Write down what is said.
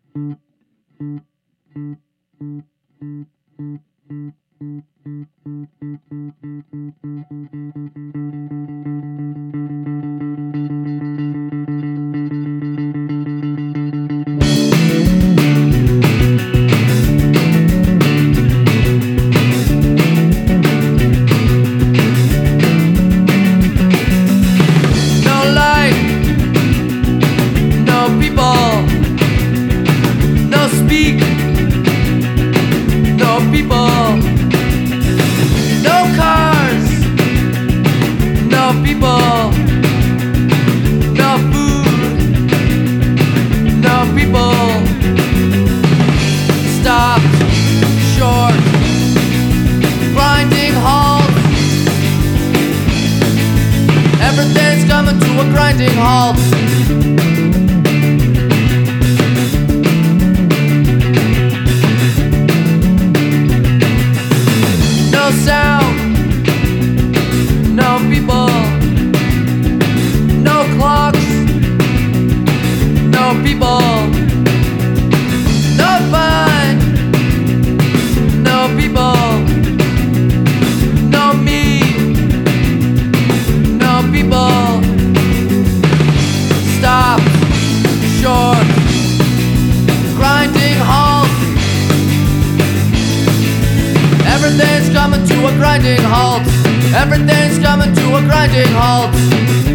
Everything's coming to a grinding halt. No sound, no people, no clocks, no people, no fun, no people, no me, no people. Stop, short, grinding halt. Everything's coming to a grinding halt. Everything's coming to a grinding halt.